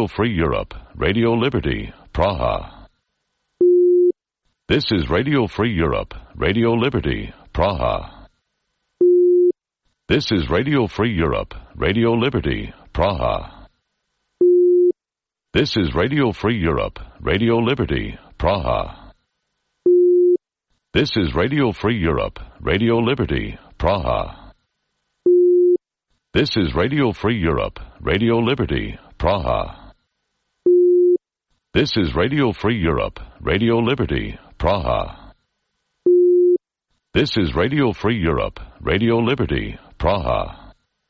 Radio Free Europe, Radio Liberty, Praha. This is Radio Free Europe, Radio Liberty, Praha. This is Radio Free Europe, Radio Liberty, Praha. This is Radio Free Europe, Radio Liberty, Praha. This is Radio Free Europe, Radio Liberty, Praha. This is Radio Free Europe, Radio Liberty, Praha. This is Radio Free Europe, Radio Liberty, Praha. This is Radio Free Europe, Radio Liberty, Praha.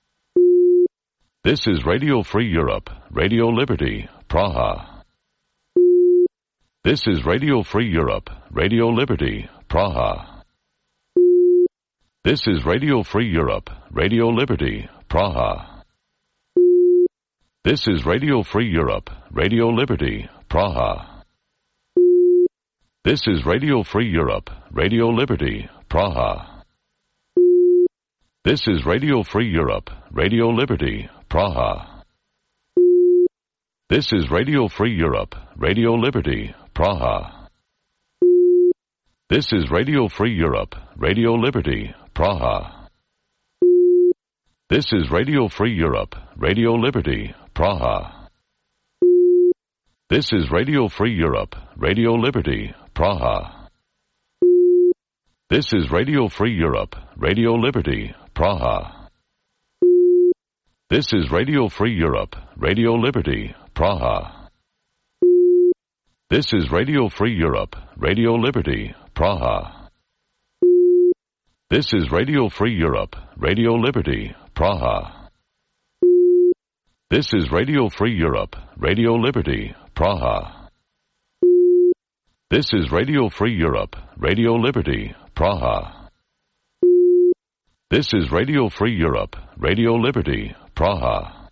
This is Radio Free Europe, Radio Liberty, Praha. This is Radio Free Europe, Radio Liberty, Praha. This is Radio Free Europe, Radio Liberty, Praha. This is Radio Free Europe, Radio Liberty, Praha. This is Radio Free Europe, Radio Liberty, Praha. This is Radio Free Europe, Radio Liberty, Praha. This is Radio Free Europe, Radio Liberty, Praha. This is Radio Free Europe, Radio Liberty, Praha. This is Radio Free Europe, Radio Liberty, Praha. This is Radio Free Europe, Radio Liberty, Praha. This is Radio Free Europe, Radio Liberty, Praha. This is Radio Free Europe, Radio Liberty, Praha. This is Radio Free Europe, Radio Liberty, Praha. This is Radio Free Europe, Radio Liberty, Praha. This is Radio Free Europe, Radio Liberty, Praha. This is Radio Free Europe, Radio Liberty, Praha. This is Radio Free Europe, Radio Liberty, Praha.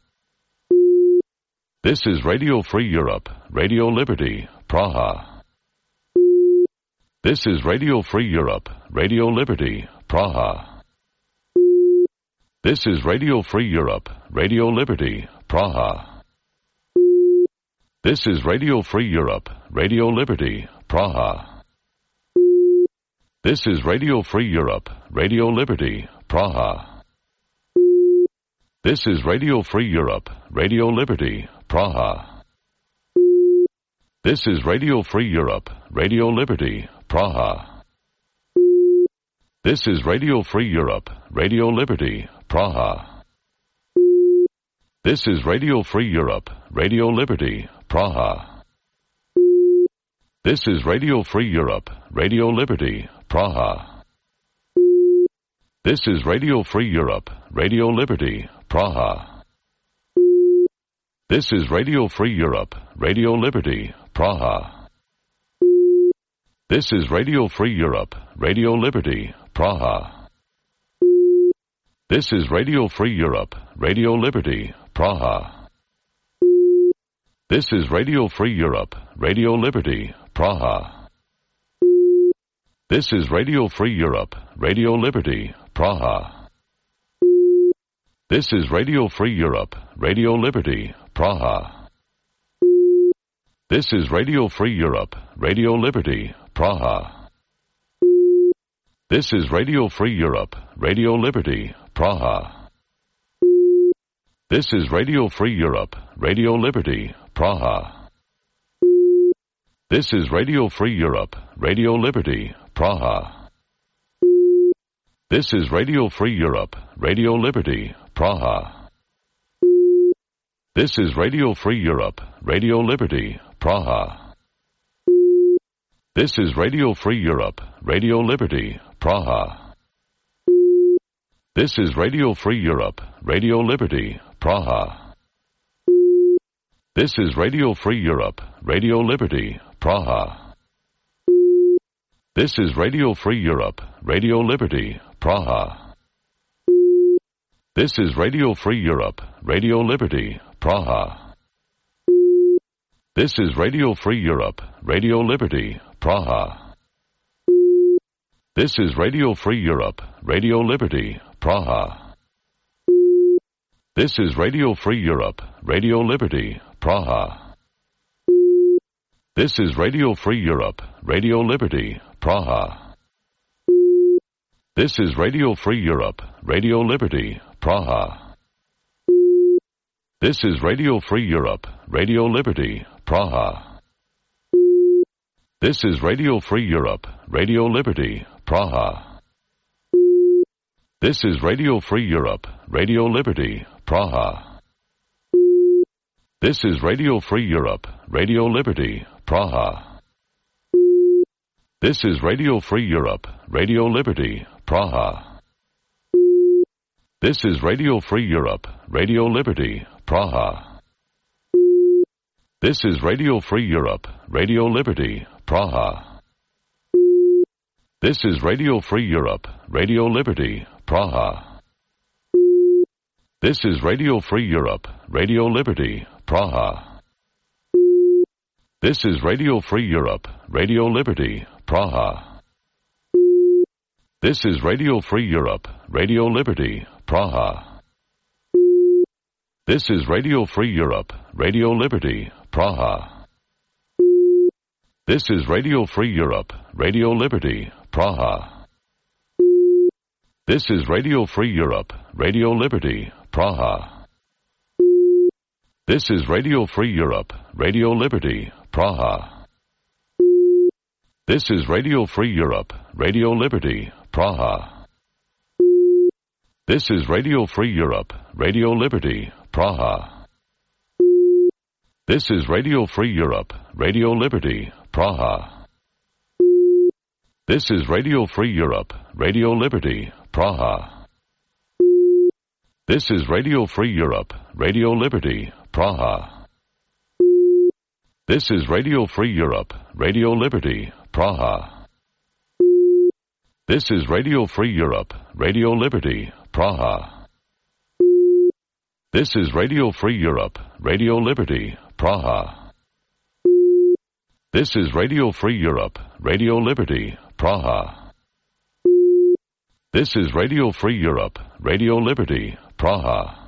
This is Radio Free Europe, Radio Liberty, Praha. This is Radio Free Europe, Radio Liberty, Praha. This is Radio Free Europe, Radio Liberty, Praha. This is Radio Free Europe, Radio Liberty, Praha. This is Radio Free Europe, Radio Liberty, Praha. This is Radio Free Europe, Radio Liberty, Praha. This is Radio Free Europe, Radio Liberty, Praha. This is Radio Free Europe, Radio Liberty, Praha. This is Radio Free Europe, Radio Liberty, Praha. This is Radio Free Europe, Radio Liberty, Praha. This is Radio Free Europe, Radio Liberty, Praha. This is Radio Free Europe, Radio Liberty, Praha. This is Radio Free Europe, Radio Liberty, Praha. This is Radio Free Europe, Radio Liberty, Praha. This is Radio Free Europe, Radio Liberty, Praha. This is Radio Free Europe, Radio Liberty, Praha. This is Radio Free Europe, Radio Liberty, Praha. This is Radio Free Europe, Radio Liberty, Praha. This is Radio Free Europe, Radio Liberty, Praha. This is Radio Free Europe, Radio Liberty, Praha. This is Radio Free Europe, Radio Liberty, Praha. This is Radio Free Europe, Radio Liberty, Praha. This is Radio Free Europe, Radio Liberty, Praha. This is Radio Free Europe, Radio Liberty, Praha. This is Radio Free Europe, Radio Liberty, Praha. This is Radio Free Europe, Radio Liberty, Praha. This is Radio Free Europe, Radio Liberty, Praha. This is Radio Free Europe, Radio Liberty, Praha. This is Radio Free Europe, Radio Liberty, Praha. This is Radio Free Europe, Radio Liberty, Praha. This is Radio Free Europe, Radio Liberty, Praha. This is Radio Free Europe, Radio Liberty, Praha. This is Radio Free Europe, Radio Liberty, Praha. This is Radio Free Europe, Radio Liberty, Praha. This is Radio Free Europe, Radio Liberty, Praha. This is Radio Free Europe, Radio Liberty, Praha. This is Radio Free Europe, Radio Liberty, Praha. This is Radio Free Europe, Radio Liberty, Praha. This is Radio Free Europe, Radio Liberty, Praha. This is Radio Free Europe, Radio Liberty, Praha. This is Radio Free Europe, Radio Liberty, Praha. This is Radio Free Europe, Radio Liberty, Praha. This is Radio Free Europe, Radio Liberty, Praha. This is Radio Free Europe, Radio Liberty, Praha. This is Radio Free Europe, Radio Liberty, Praha. This is Radio Free Europe, Radio Liberty, Praha. This is Radio Free Europe, Radio Liberty, Praha. This is Radio Free Europe, Radio Liberty, Praha. This is Radio Free Europe, Radio Liberty, Praha. This is Radio Free Europe, Radio Liberty, Praha. This is Radio Free Europe, Radio Liberty, Praha. This is Radio Free Europe, Radio Liberty, Praha. This is Radio Free Europe, Radio Liberty, Praha. This is Radio Free Europe, Radio Liberty, Praha. This is Radio Free Europe, Radio Liberty, Praha. This is Radio Free Europe, Radio Liberty, Praha. This is Radio Free Europe, Radio Liberty, Praha. This is Radio Free Europe, Radio Liberty, Praha.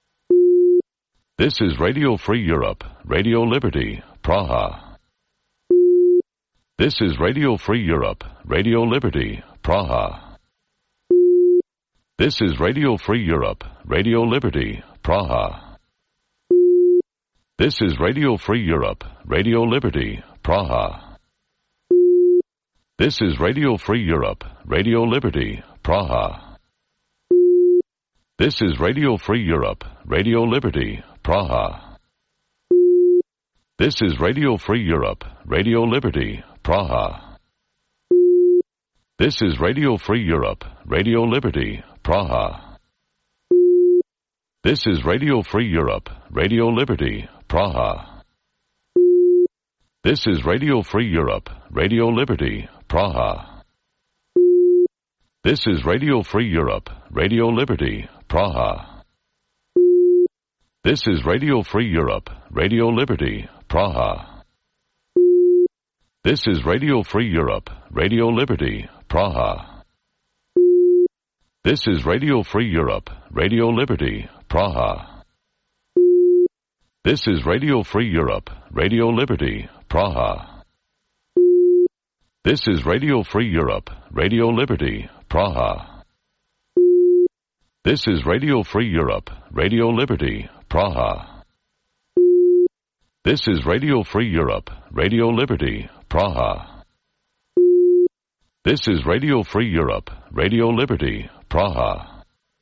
This is Radio Free Europe, Radio Liberty, Praha. This is Radio Free Europe, Radio Liberty, Praha. This is Radio Free Europe, Radio Liberty, Praha. This is Radio Free Europe, Radio Liberty, Praha. This is Radio Free Europe, Radio Liberty, Praha. This is Radio Free Europe, Radio Liberty, Praha. This is Radio Free Europe, Radio Liberty, Praha. This is Radio Free Europe, Radio Liberty, Praha. This is Radio Free Europe, Radio Liberty, Praha. This is Radio Free Europe, Radio Liberty, Praha. This is Radio Free Europe, Radio Liberty, Praha. This is Radio Free Europe, Radio Liberty, Praha. This is Radio Free Europe, Radio Liberty, Praha. This is Radio Free Europe, Radio Liberty, Praha. This is Radio Free Europe, Radio Liberty, Praha. This is Radio Free Europe, Radio Liberty, Praha. This is Radio Free Europe, Radio Liberty, Praha. This is Radio Free Europe, Radio Liberty, Praha. This is Radio Free Europe, Radio Liberty, Praha.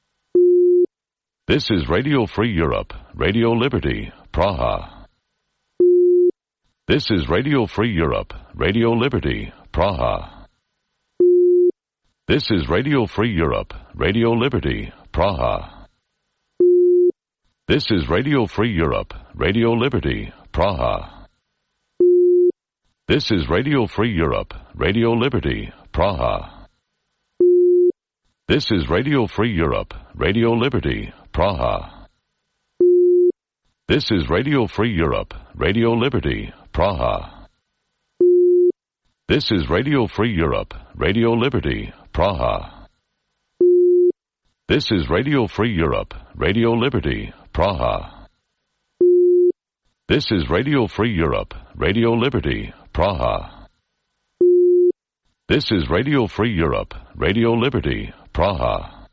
This is Radio Free Europe, Radio Liberty, Praha. This is Radio Free Europe, Radio Liberty, Praha. This is Radio Free Europe, Radio Liberty, Praha. This is Radio Free Europe, Radio Liberty, Praha. This is Radio Free Europe, Radio Liberty, Praha. This is Radio Free Europe, Radio Liberty, Praha. This is Radio Free Europe, Radio Liberty, Praha. This is Radio Free Europe, Radio Liberty, Praha. This is Radio Free Europe, Radio Liberty, Praha. This is Radio Free Europe, Radio Liberty, Praha. This is Radio Free Europe, Radio Liberty, Praha.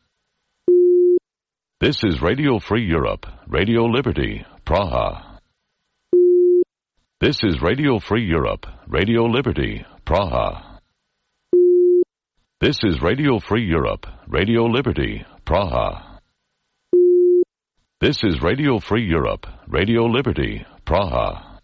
This is Radio Free Europe, Radio Liberty, Praha. This is Radio Free Europe, Radio Liberty, Praha. This is Radio Free Europe, Radio Liberty, Praha. This is Radio Free Europe, Radio Liberty, Praha.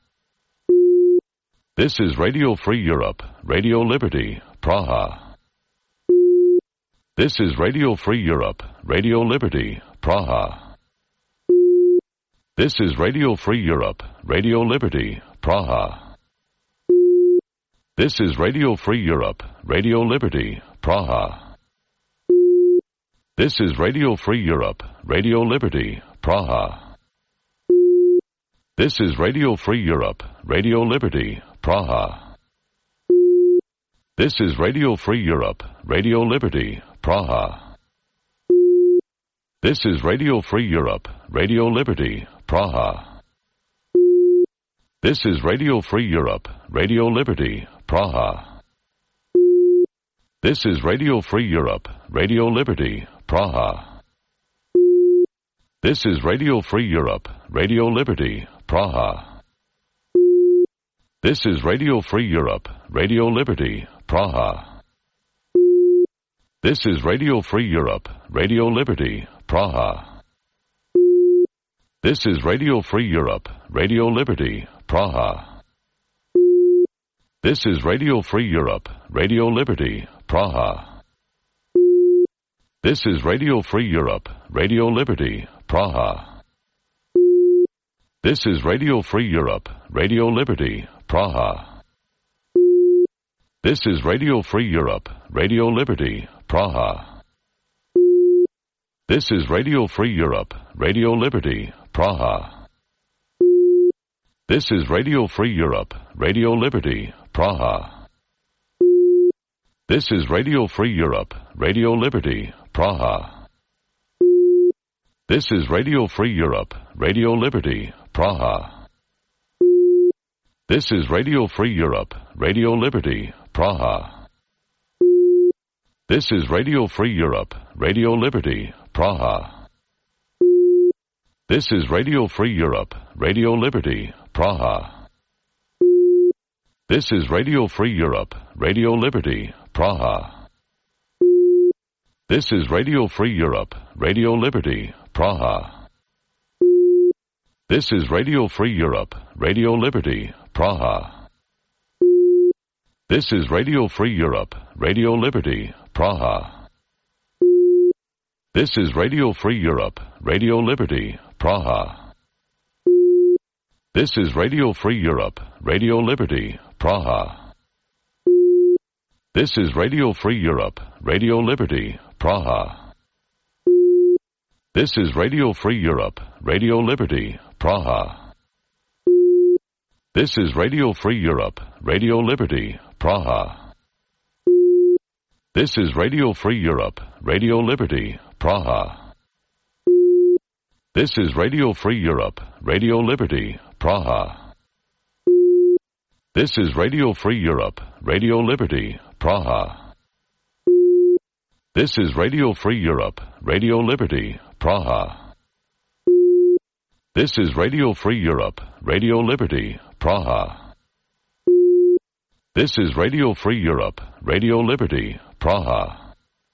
This is Radio Free Europe, Radio Liberty, Praha. This is Radio Free Europe, Radio Liberty, Praha. This is Radio Free Europe, Radio Liberty, Praha. This is Radio Free Europe, Radio Liberty, Praha. This is Radio Free Europe, Radio Liberty, Praha. This is Radio Free Europe, Radio Liberty, Praha. This is Radio Free Europe, Radio Liberty, Praha. This is Radio Free Europe, Radio Liberty, Praha. This is Radio Free Europe, Radio Liberty, Praha. This is Radio Free Europe, Radio Liberty, Praha. This is Radio Free Europe, Radio Liberty, Praha. This is Radio Free Europe, Radio Liberty, Praha. This is Radio Free Europe, Radio Liberty, Praha. This is Radio Free Europe, Radio Liberty, Praha. This is Radio Free Europe, Radio Liberty, Praha. This is Radio Free Europe, Radio Liberty, Praha. This is Radio Free Europe, Radio Liberty, Praha. This is Radio Free Europe, Radio Liberty, Praha. This is Radio Free Europe, Radio Liberty, Praha. This is Radio Free Europe, Radio Liberty, Praha. This is Radio Free Europe, Radio Liberty, Praha. This is Radio Free Europe, Radio Liberty, Praha. This is Radio Free Europe, Radio Liberty, Praha. This is Radio Free Europe, Radio Liberty, Praha. This is Radio Free Europe, Radio Liberty, Praha. This is Radio Free Europe, Radio Liberty, Praha. This is Radio Free Europe, Radio Liberty, Praha. This is Radio Free Europe, Radio Liberty, Praha. This is Radio Free Europe, Radio Liberty, Praha. This is Radio Free Europe, Radio Liberty, Praha. This is Radio Free Europe, Radio Liberty, Praha. This is Radio Free Europe, Radio Liberty, Praha. This is Radio Free Europe, Radio Liberty, Praha. This is Radio Free Europe, Radio Liberty, Praha. This is Radio Free Europe, Radio Liberty, Praha. This is Radio Free Europe, Radio Liberty, Praha. This is Radio Free Europe, Radio Liberty, Praha. This is Radio Free Europe, Radio Liberty, Praha. This is Radio Free Europe, Radio Liberty, Praha. This is Radio Free Europe, Radio Liberty, Praha.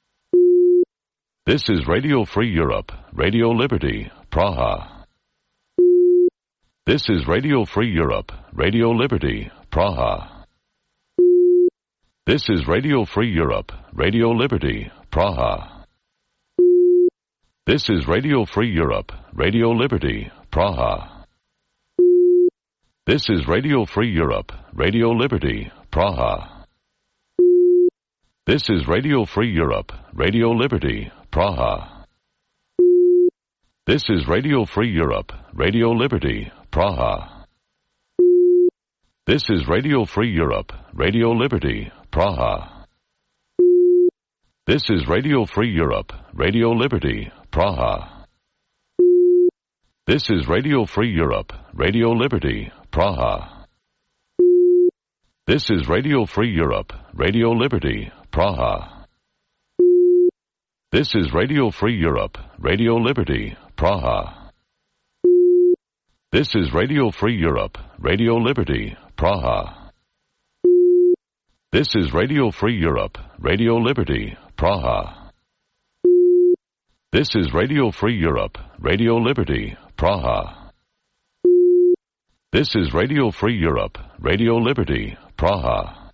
This is Radio Free Europe, Radio Liberty, Praha. This is Radio Free Europe, Radio Liberty, Praha. This is Radio Free Europe, Radio Liberty, Praha. This is Radio Free Europe, Radio Liberty, Praha. This is Radio Free Europe, Radio Liberty, Praha. This is Radio Free Europe, Radio Liberty, Praha. This is Radio Free Europe, Radio Liberty, Praha. This is Radio Free Europe, Radio Liberty, Praha. This is Radio Free Europe, Radio Liberty, Praha. This is Radio Free Europe, Radio Liberty, Praha. This is Radio Free Europe, Radio Liberty, Praha. This is Radio Free Europe, Radio Liberty, Praha. This is Radio Free Europe, Radio Liberty, Praha. This is Radio Free Europe, Radio Liberty, Praha. This is Radio Free Europe, Radio Liberty, Praha. This is Radio Free Europe, Radio Liberty, Praha.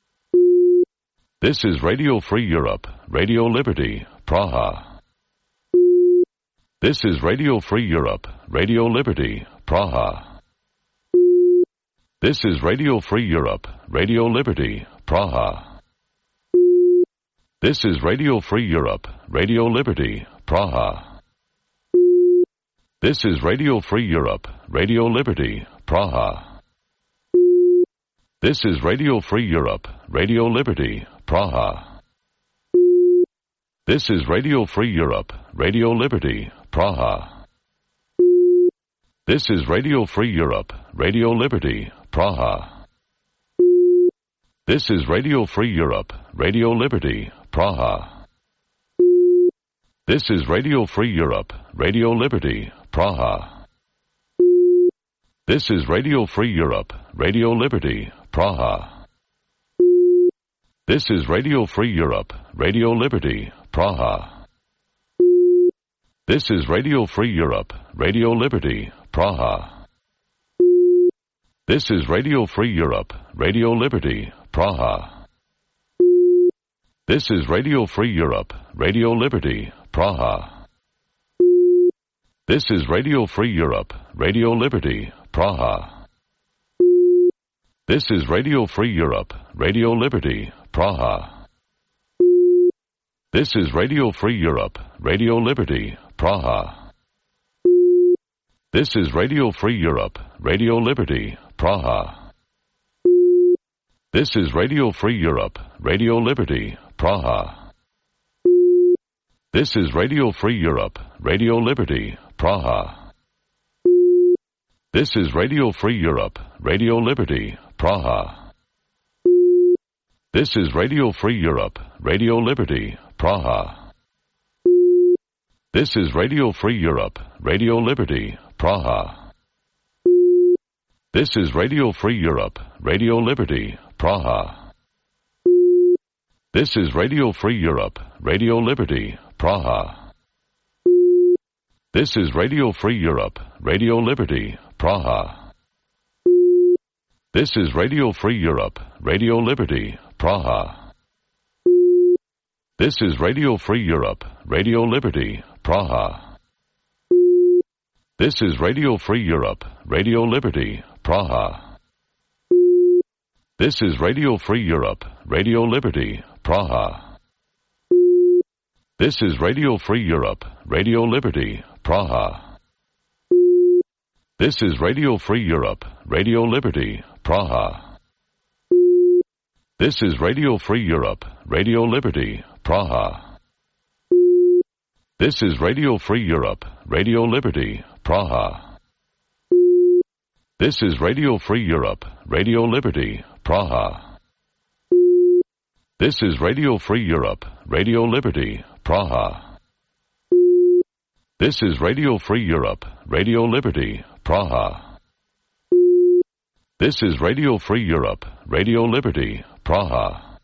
This is Radio Free Europe, Radio Liberty, Praha. This is Radio Free Europe, Radio Liberty, Praha. This is Radio Free Europe, Radio Liberty, Praha. This is Radio Free Europe, Radio Liberty, Praha. This is Radio Free Europe, Radio Liberty, Praha. This is Radio Free Europe, Radio Liberty, Praha. This is Radio Free Europe, Radio Liberty, Praha. This is Radio Free Europe, Radio Liberty, Praha. This is Radio Free Europe, Radio Liberty, Praha. This is Radio Free Europe, Radio Liberty, Praha. This is Radio Free Europe, Radio Liberty, Praha. This is Radio Free Europe, Radio Liberty, Praha. This is Radio Free Europe, Radio Liberty, Praha. This is Radio Free Europe, Radio Liberty, Praha. This is Radio Free Europe, Radio Liberty, Praha. This is Radio Free Europe, Radio Liberty, Praha. This is Radio Free Europe, Radio Liberty, Praha. This is Radio Free Europe, Radio Liberty, Praha. This is Radio Free Europe, Radio Liberty, Praha. This is Radio Free Europe, Radio Liberty, Praha. This is Radio Free Europe, Radio Liberty, Praha. This is Radio Free Europe, Radio Liberty, Praha. This is Radio Free Europe, Radio Liberty, Praha. This is Radio Free Europe, Radio Liberty, Praha. This is Radio Free Europe, Radio Liberty, Praha. This is Radio Free Europe, Radio Liberty, Praha. This is Radio Free Europe, Radio Liberty, Praha. This is Radio Free Europe, Radio Liberty, Praha. This is Radio Free Europe, Radio Liberty, Praha. This is Radio Free Europe, Radio Liberty, Praha. This is Radio Free Europe, Radio Liberty, Praha. This is Radio Free Europe, Radio Liberty, Praha. This is Radio Free Europe, Radio Liberty, Praha. This is Radio Free Europe, Radio Liberty, Praha. This is Radio Free Europe, Radio Liberty, Praha. This is Radio Free Europe, Radio Liberty, Praha. This is Radio Free Europe, Radio Liberty, Praha. This is Radio Free Europe, Radio Liberty, Praha. This is Radio Free Europe, Radio Liberty, Praha.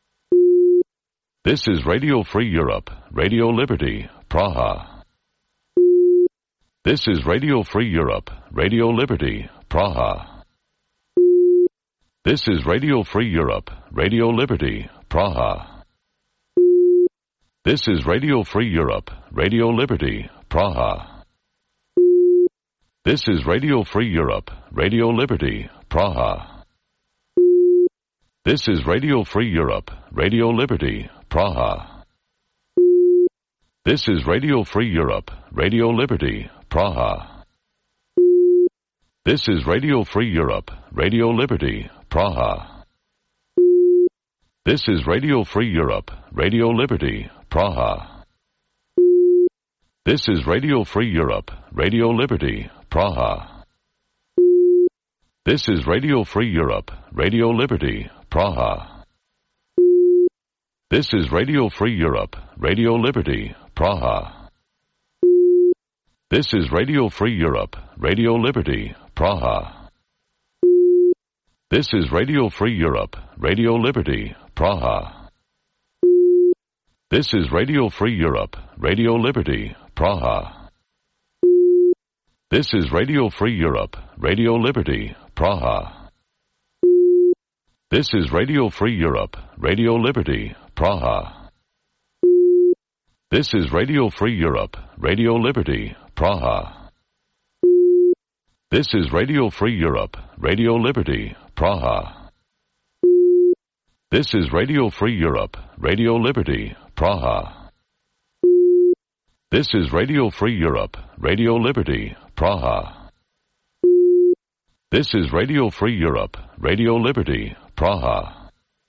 This is Radio Free Europe, Radio Liberty, Praha. This is Radio Free Europe, Radio Liberty, Praha. This is Radio Free Europe, Radio Liberty, Praha. This is Radio Free Europe, Radio Liberty, Praha. This is Radio Free Europe, Radio Liberty, Praha. This is Radio Free Europe, Radio Liberty, Praha. This is Radio Free Europe, Radio Liberty, Praha. This is Radio Free Europe, Radio Liberty, Praha. This is Radio Free Europe, Radio Liberty, Praha. This is Radio Free Europe, Radio Liberty, Praha. This is Radio Free Europe, Radio Liberty, Praha. This is Radio Free Europe, Radio Liberty, Praha. This is Radio Free Europe, Radio Liberty, Praha. This is Radio Free Europe, Radio Liberty, Praha. This is Radio Free Europe, Radio Liberty, Praha. This is Radio Free Europe, Radio Liberty, Praha. This is Radio Free Europe, Radio Liberty, Praha. This is Radio Free Europe, Radio Liberty, Praha. This is Radio Free Europe, Radio Liberty, Praha. This is Radio Free Europe, Radio Liberty, Praha. This is Radio Free Europe, Radio Liberty, Praha. This is Radio Free Europe, Radio Liberty, Praha.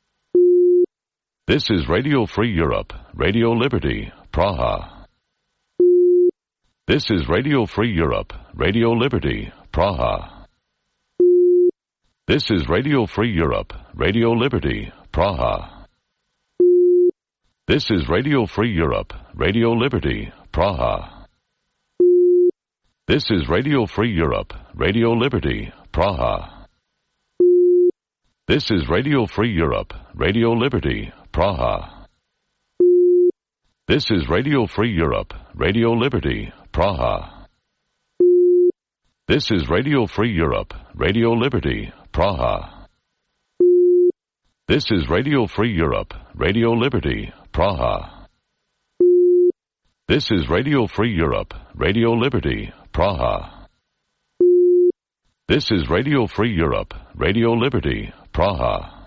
This is Radio Free Europe, Radio Liberty, Praha. This is Radio Free Europe, Radio Liberty, Praha. This is Radio Free Europe, Radio Liberty, Praha. This is Radio Free Europe, Radio Liberty, Praha. This is Radio Free Europe, Radio Liberty, Praha. This is Radio Free Europe, Radio Liberty, Praha. This is Radio Free Europe, Radio Liberty, Praha. This is Radio Free Europe, Radio Liberty, Praha. This is Radio Free Europe, Radio Liberty, Praha. This is Radio Free Europe, Radio Liberty, Praha. This is Radio Free Europe, Radio Liberty, Praha.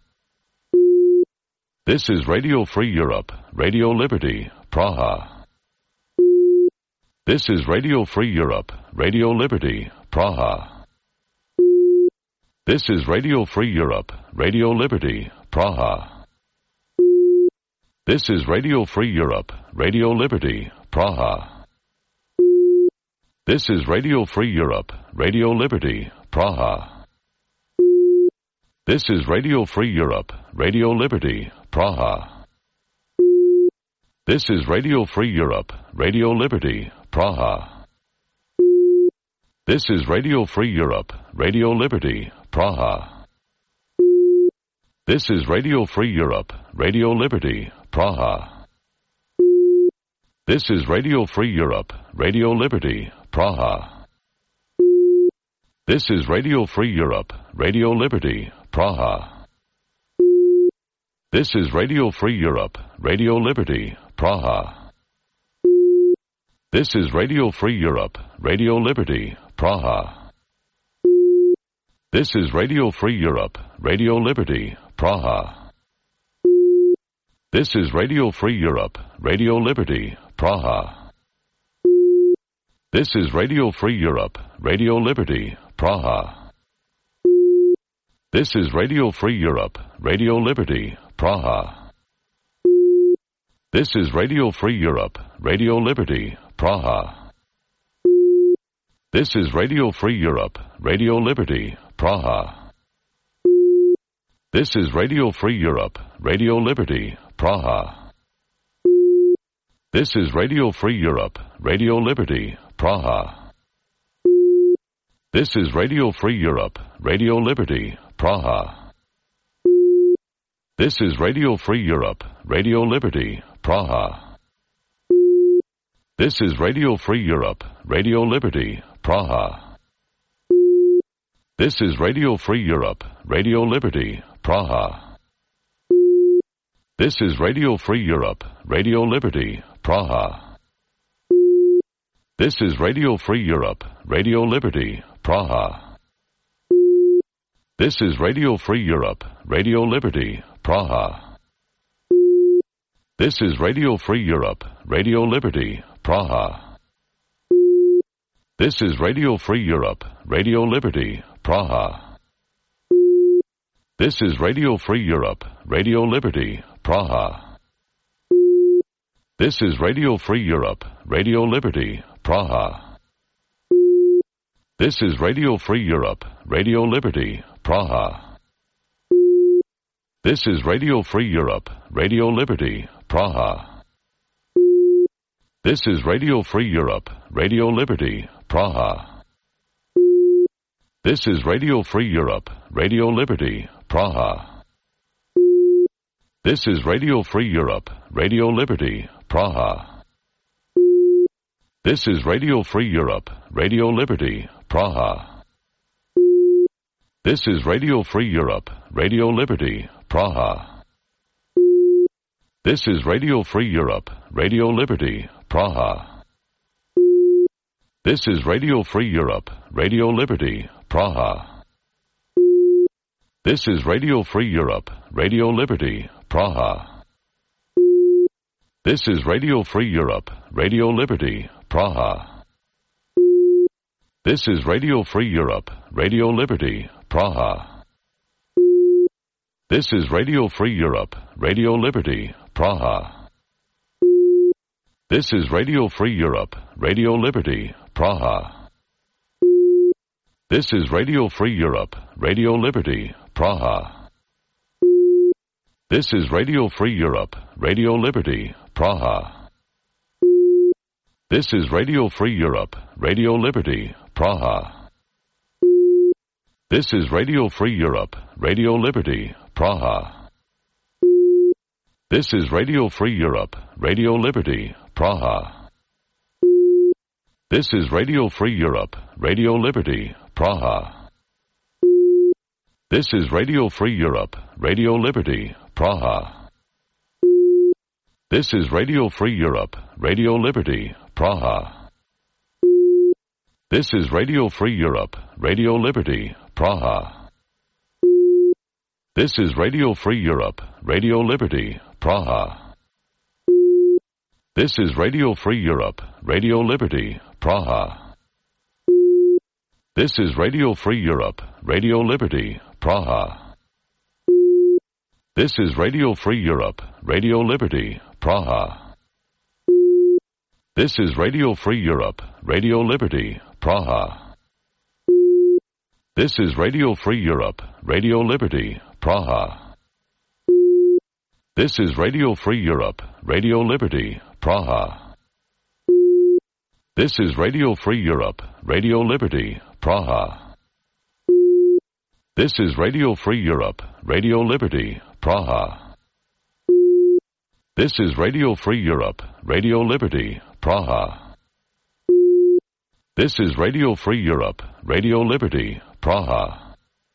This is Radio Free Europe, Radio Liberty, Praha. This is Radio Free Europe, Radio Liberty, Praha. This is Radio Free Europe, Radio Liberty, Praha. This is Radio Free Europe, Radio Liberty, Praha. This is Radio Free Europe, Radio Liberty, Praha. This is Radio Free Europe, Radio Liberty, Praha. This is Radio Free Europe, Radio Liberty, Praha. This is Radio Free Europe, Radio Liberty, Praha. This is Radio Free Europe, Radio Liberty, Praha. This is Radio Free Europe, Radio Liberty, Praha. This is Radio Free Europe, Radio Liberty, Praha. This is Radio Free Europe, Radio Liberty, Praha. This is Radio Free Europe, Radio Liberty, Praha. This is Radio Free Europe, Radio Liberty, Praha. This is Radio Free Europe, Radio Liberty, Praha. This is Radio Free Europe, Radio Liberty, Praha. This is Radio Free Europe, Radio Liberty, Praha. This is Radio Free Europe, Radio Liberty, Praha. This is Radio Free Europe, Radio Liberty, Praha. This is Radio Free Europe, Radio Liberty, Praha. This is Radio Free Europe, Radio Liberty, Praha. This is Radio Free Europe, Radio Liberty, Praha. This is Radio Free Europe, Radio Liberty, Praha. This is Radio Free Europe, Radio Liberty, Praha. This is Radio Free Europe, Radio Liberty, Praha. This is Radio Free Europe, Radio Liberty, Praha. This is Radio Free Europe, Radio Liberty, Praha. This is Radio Free Europe, Radio Liberty, Praha. This is Radio Free Europe, Radio Liberty, Praha. This is Radio Free Europe, Radio Liberty, Praha. This is Radio Free Europe, Radio Liberty, Praha. This is Radio Free Europe, Radio Liberty, Praha. This is Radio Free Europe, Radio Liberty, Praha. This is Radio Free Europe, Radio Liberty, Praha. This is Radio Free Europe, Radio Liberty, Praha. This is Radio Free Europe, Radio Liberty, Praha. This is Radio Free Europe, Radio Liberty, Praha. This is Radio Free Europe, Radio Liberty, Praha. This is Radio Free Europe, Radio Liberty, Praha. This is Radio Free Europe, Radio Liberty, Praha. This is Radio Free Europe, Radio Liberty, Praha. This is Radio Free Europe, Radio Liberty, Praha. This is Radio Free Europe, Radio Liberty, Praha. This is Radio Free Europe, Radio Liberty, Praha. This is Radio Free Europe, Radio Liberty, Praha. This is Radio Free Europe, Radio Liberty, Praha. This is Radio Free Europe, Radio Liberty, Praha. This is Radio Free Europe, Radio Liberty, Praha. This is Radio Free Europe, Radio Liberty, Praha. This is Radio Free Europe, Radio Liberty, Praha. This is Radio Free Europe, Radio Liberty, Praha. This is Radio Free Europe, Radio Liberty, Praha. This is Radio Free Europe, Radio Liberty, Praha. This is Radio Free Europe, Radio Liberty, Praha. This is Radio Free Europe, Radio Liberty, Praha. This is Radio Free Europe, Radio Liberty, Praha. This is Radio Free Europe, Radio Liberty, Praha. This is Radio Free Europe, Radio Liberty, Praha. This is Radio Free Europe, Radio Liberty, Praha. This is Radio Free Europe, Radio Liberty, Praha. This is Radio Free Europe, Radio Liberty, Praha. This is Radio Free Europe, Radio Liberty, Praha. This is Radio Free Europe, Radio Liberty, Praha. This is Radio Free Europe, Radio Liberty, Praha. This is Radio Free Europe, Radio Liberty, Praha. This is Radio Free Europe, Radio Liberty, Praha.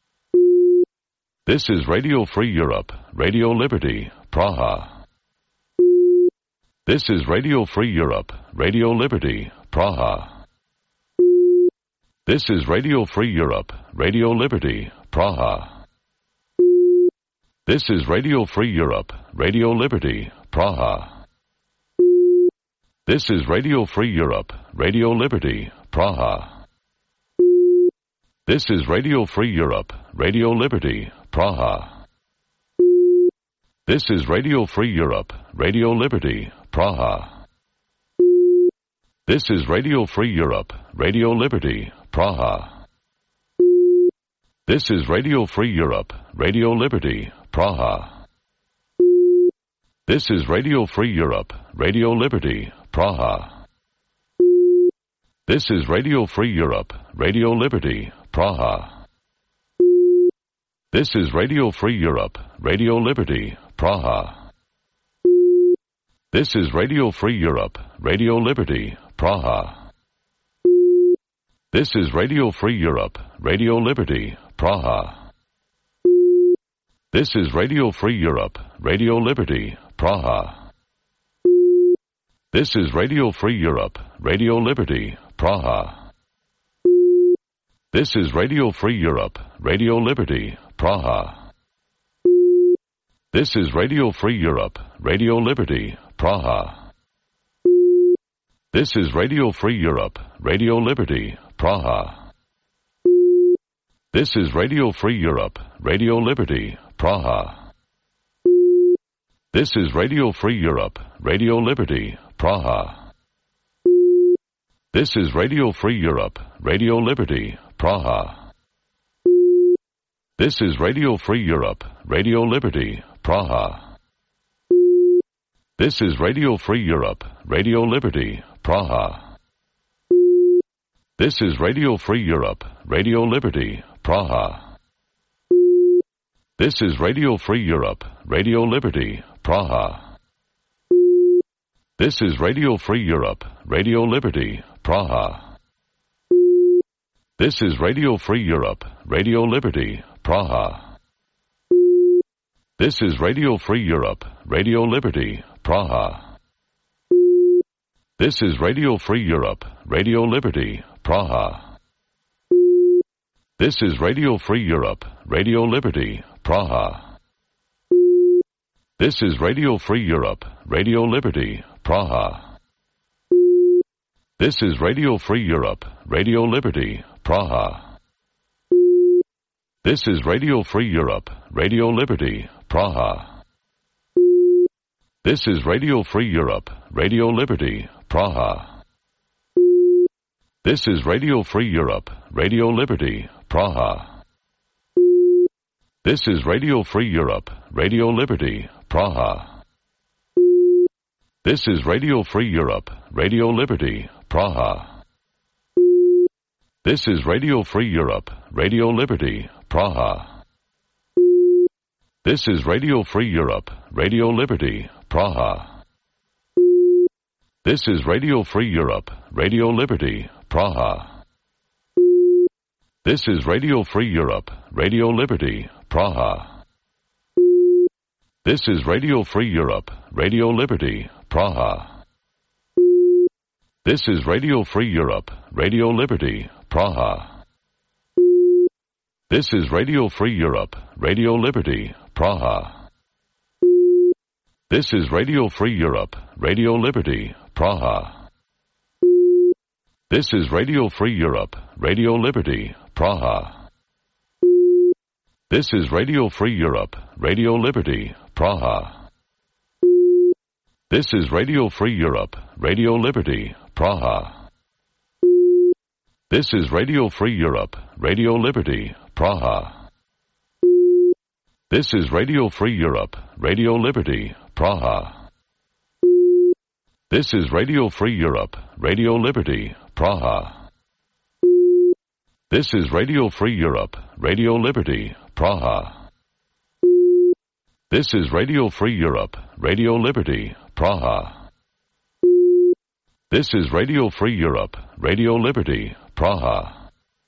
This is Radio Free Europe, Radio Liberty, Praha. This is Radio Free Europe, Radio Liberty, Praha. This is Radio Free Europe, Radio Liberty, Praha. This is Radio Free Europe, Radio Liberty, Praha. This is Radio Free Europe, Radio Liberty, Praha. This is Radio Free Europe, Radio Liberty, Praha. This is Radio Free Europe, Radio Liberty, Praha. This is Radio Free Europe, Radio Liberty, Praha. This is Radio Free Europe, Radio Liberty, Praha. This is Radio Free Europe, Radio Liberty, Praha. This is Radio Free Europe, Radio Liberty, Praha. This is Radio Free Europe, Radio Liberty, Praha. This is Radio Free Europe, Radio Liberty, Praha. This is Radio Free Europe, Radio Liberty, Praha. This is Radio Free Europe, Radio Liberty, Praha. This is Radio Free Europe, Radio Liberty, Praha. This is Radio Free Europe, Radio Liberty, Praha. This is Radio Free Europe, Radio Liberty, Praha. This is Radio Free Europe, Radio Liberty, Praha. This is Radio Free Europe, Radio Liberty, Praha. This is Radio Free Europe, Radio Liberty, Praha. This is Radio Free Europe, Radio Liberty, Praha. This is Radio Free Europe, Radio Liberty, Praha. This is Radio Free Europe, Radio Liberty, Praha. This is Radio Free Europe, Radio Liberty, Praha. This is Radio Free Europe, Radio Liberty, Praha. This is Radio Free Europe, Radio Liberty, Praha. This is Radio Free Europe, Radio Liberty, Praha. This is Radio Free Europe, Radio Liberty, Praha. This is Radio Free Europe, Radio Liberty, Praha. This is Radio Free Europe, Radio Liberty, Praha. This is Radio Free Europe, Radio Liberty, Praha. This is Radio Free Europe, Radio Liberty, Praha. This is Radio Free Europe, Radio Liberty, Praha. This is Radio Free Europe, Radio Liberty, Praha. This is Radio Free Europe, Radio Liberty, Praha. This is Radio Free Europe, Radio Liberty, Praha. This is Radio Free Europe, Radio Liberty, Praha. This is Radio Free Europe, Radio Liberty, Praha. This is Radio Free Europe, Radio Liberty, Praha. This is Radio Free Europe, Radio Liberty, Praha. This is Radio Free Europe, Radio Liberty, Praha. This is Radio Free Europe, Radio Liberty, Praha. This is Radio Free Europe, Radio Liberty, Praha. This is Radio Free Europe, Radio Liberty, Praha. This is Radio Free Europe, Radio Liberty, Praha. This is Radio Free Europe, Radio Liberty, Praha. This is Radio Free Europe, Radio Liberty, Praha. This is Radio Free Europe, Radio Liberty, Praha. This is Radio Free Europe, Radio Liberty, Praha. This is Radio Free Europe, Radio Liberty, Praha. This is Radio Free Europe, Radio Liberty, Praha. This is Radio Free Europe, Radio Liberty, Praha. This is Radio Free Europe, Radio Liberty, Praha. This is Radio Free Europe, Radio Liberty, Praha.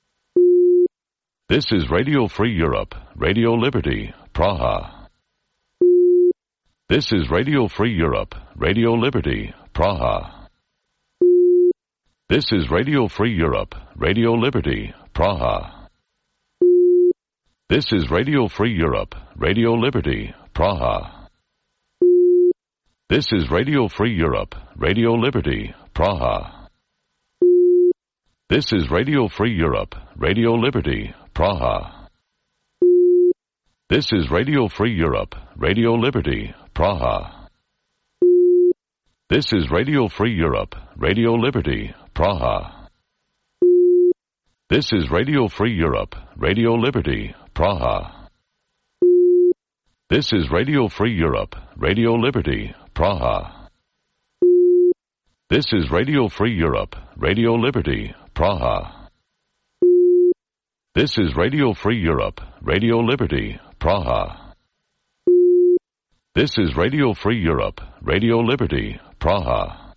This is Radio Free Europe, Radio Liberty, Praha. This is Radio Free Europe, Radio Liberty, Praha. This is Radio Free Europe, Radio Liberty, Praha. This is Radio Free Europe, Radio Liberty, Praha. This is Radio Free Europe, Radio Liberty, Praha. This is Radio Free Europe, Radio Liberty, Praha. This is Radio Free Europe, Radio Liberty, Praha. This is Radio Free Europe, Radio Liberty, Praha. This is Radio Free Europe, Radio Liberty, Praha. This is Radio Free Europe, Radio Liberty, Praha. This is Radio Free Europe, Radio Liberty, Praha. This is Radio Free Europe, Radio Liberty, Praha. This is Radio Free Europe, Radio Liberty, Praha.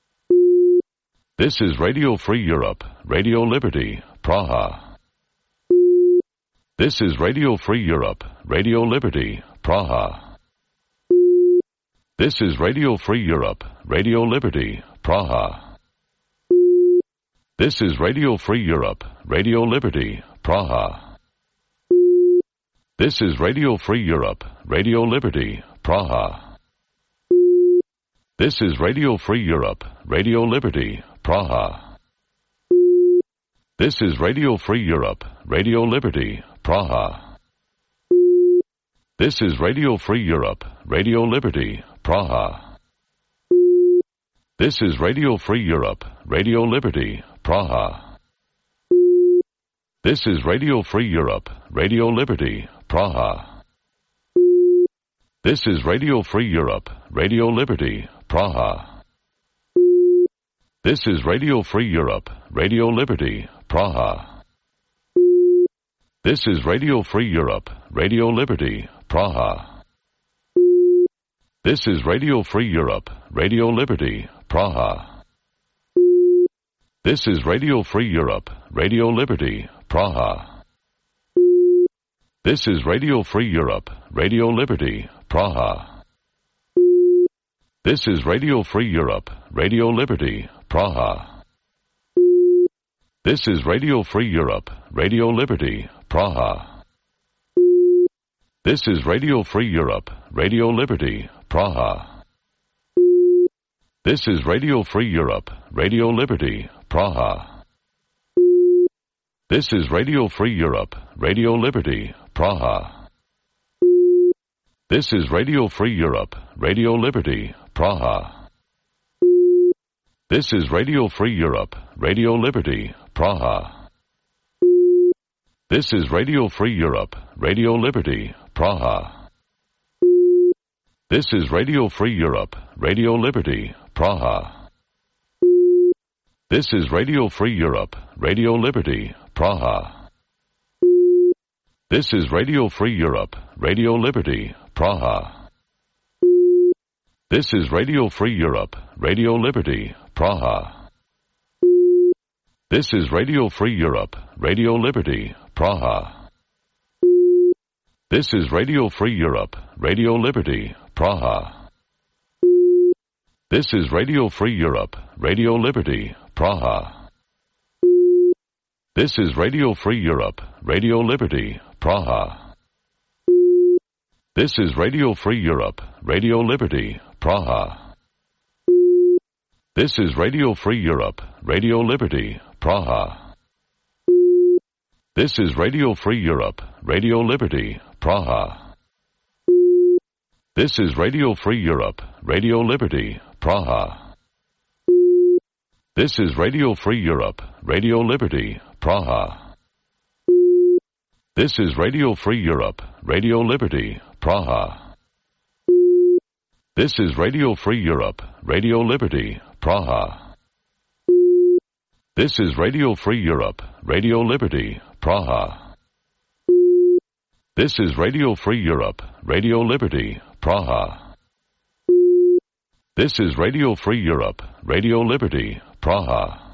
This is Radio Free Europe, Radio Liberty, Praha. This is Radio Free Europe, Radio Liberty, Praha. This is Radio Free Europe, Radio Liberty, Praha. This is Radio Free Europe, Radio Liberty, Praha. This is Radio Free Europe, Radio Liberty, Praha. This is Radio Free Europe, Radio Liberty, Praha. This is Radio Free Europe, Radio Liberty, Praha. This is Radio Free Europe, Radio Liberty, Praha. This is Radio Free Europe, Radio Liberty, Praha. This is Radio Free Europe, Radio Liberty, Praha. This is Radio Free Europe, Radio Liberty, Praha. This is Radio Free Europe, Radio Liberty, Praha. This is Radio Free Europe, Radio Liberty, Praha. This is Radio Free Europe, Radio Liberty, Praha. This is Radio Free Europe, Radio Liberty, Praha. This is Radio Free Europe, Radio Liberty, Praha. This is Radio Free Europe, Radio Liberty, Praha. This is Radio Free Europe, Radio Liberty, Praha. This is Radio Free Europe, Radio Liberty, Praha. This is Radio Free Europe, Radio Liberty, Praha. This is Radio Free Europe, Radio Liberty, Praha. This is Radio Free Europe, Radio Liberty, Praha. This is Radio Free Europe, Radio Liberty, Praha. This is Radio Free Europe, Radio Liberty, Praha. This is Radio Free Europe, Radio Liberty, Praha. This is Radio Free Europe, Radio Liberty, Praha. This is Radio Free Europe, Radio Liberty, Praha. This is Radio Free Europe, Radio Liberty, Praha. This is Radio Free Europe, Radio Liberty, Praha. This is Radio Free Europe, Radio Liberty, Praha. This is Radio Free Europe, Radio Liberty, Praha. This is Radio Free Europe, Radio Liberty, Praha. This is Radio Free Europe, Radio Liberty, Praha. This is Radio Free Europe, Radio Liberty, Praha. This is Radio Free Europe, Radio Liberty, Praha. This is Radio Free Europe, Radio Liberty, Praha. This is Radio Free Europe, Radio Liberty, Praha. This is Radio Free Europe, Radio Liberty, Praha. This is Radio Free Europe, Radio Liberty, Praha. This is Radio Free Europe, Radio Liberty, Praha. This is Radio Free Europe, Radio Liberty, Praha. This is Radio Free Europe, Radio Liberty, Praha.